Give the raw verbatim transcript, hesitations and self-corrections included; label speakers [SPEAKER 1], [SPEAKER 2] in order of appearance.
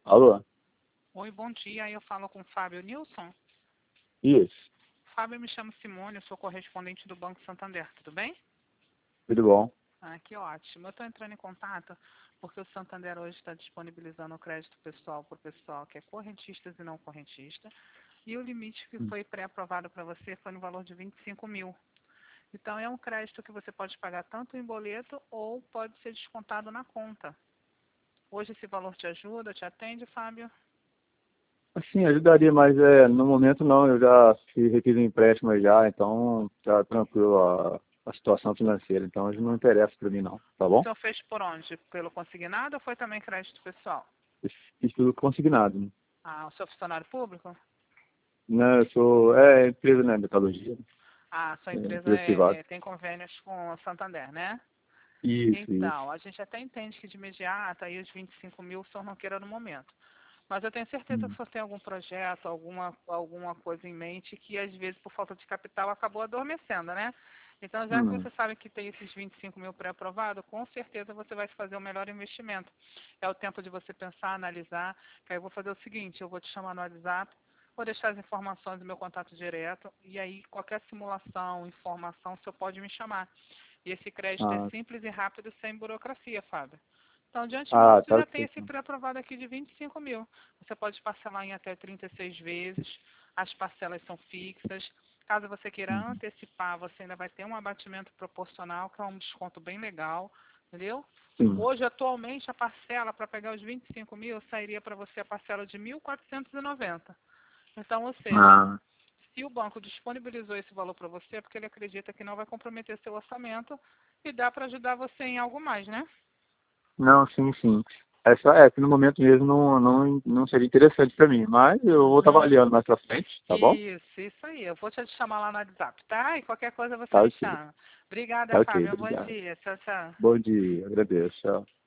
[SPEAKER 1] Alô?
[SPEAKER 2] Oi, bom dia. Eu falo com o Fábio Nilson.
[SPEAKER 1] Isso,
[SPEAKER 2] Fábio, eu me chamo Simone, eu sou correspondente do Banco Santander, tudo bem?
[SPEAKER 1] tudo bom?
[SPEAKER 2] Ah, que ótimo. Eu estou entrando em contato porque o Santander hoje está disponibilizando o crédito pessoal para o pessoal que é correntistas e não correntista. E o limite que
[SPEAKER 1] Hum.
[SPEAKER 2] foi pré-aprovado para você foi no valor de vinte e cinco mil. Então, é um crédito que você pode pagar tanto em boleto ou pode ser descontado na conta. Hoje esse valor te ajuda, te atende, Fábio?
[SPEAKER 1] Assim, ajudaria, mas é, no momento não, eu já fiz, refiz um empréstimo aí já, então tá tranquilo a, a situação financeira, então não interessa para mim não, tá
[SPEAKER 2] O
[SPEAKER 1] bom?
[SPEAKER 2] senhor fez por onde? Pelo consignado ou foi também crédito pessoal?
[SPEAKER 1] Fiz fiz tudo consignado, né?
[SPEAKER 2] Ah, o seu funcionário público?
[SPEAKER 1] Não, eu sou, é empresa, né, metalurgia,
[SPEAKER 2] Ah, sua
[SPEAKER 1] é,
[SPEAKER 2] empresa
[SPEAKER 1] empresa
[SPEAKER 2] é-
[SPEAKER 1] privada.
[SPEAKER 2] é- tem convênios com a Santander, né?
[SPEAKER 1] Isso,
[SPEAKER 2] Então,
[SPEAKER 1] isso.
[SPEAKER 2] a gente até entende que de imediato aí os vinte e cinco mil o senhor não queira no momento. Mas eu tenho certeza que o
[SPEAKER 1] Hum.
[SPEAKER 2] senhor tem algum projeto, alguma, alguma coisa em mente que às vezes por falta de capital acabou adormecendo, né? Então, já que
[SPEAKER 1] Hum.
[SPEAKER 2] você sabe que tem esses vinte e cinco mil pré-aprovado, com certeza você vai fazer o melhor investimento. É o tempo de você pensar, analisar, que aí eu vou fazer o seguinte, eu vou te chamar no WhatsApp, vou deixar as informações do meu contato direto, e aí qualquer simulação, informação, o senhor pode me chamar. E esse crédito é
[SPEAKER 1] Ah,
[SPEAKER 2] simples e rápido, sem burocracia, Fábio. Então, de antemão,
[SPEAKER 1] ah,
[SPEAKER 2] você
[SPEAKER 1] tá
[SPEAKER 2] já tem
[SPEAKER 1] ok.
[SPEAKER 2] esse pré-aprovado aqui de vinte e cinco mil. Você pode parcelar em até trinta e seis vezes, as parcelas são fixas. Caso você queira
[SPEAKER 1] Uhum.
[SPEAKER 2] antecipar, você ainda vai ter um abatimento proporcional, que é um desconto bem legal, entendeu?
[SPEAKER 1] Sim.
[SPEAKER 2] Hoje, atualmente, a parcela para pegar os vinte e cinco mil sairia para você a parcela de mil quatrocentos e noventa. Então, ou seja,
[SPEAKER 1] Ah,
[SPEAKER 2] se o banco disponibilizou esse valor para você, é porque ele acredita que não vai comprometer seu orçamento e dá para ajudar você em algo mais, né?
[SPEAKER 1] não, sim, sim. É só, é que no momento mesmo não, não, não seria interessante para mim, mas eu vou estar
[SPEAKER 2] Uhum.
[SPEAKER 1] avaliando mais pra frente, tá bom?
[SPEAKER 2] Isso, isso aí. Eu vou te chamar lá no WhatsApp, tá? E qualquer coisa você
[SPEAKER 1] Tá
[SPEAKER 2] me
[SPEAKER 1] ok.
[SPEAKER 2] chama. Obrigada,
[SPEAKER 1] Tá ok,
[SPEAKER 2] Fábio. Bom
[SPEAKER 1] obrigado.
[SPEAKER 2] dia. Tchau, tchau.
[SPEAKER 1] Bom dia, agradeço. Tchau.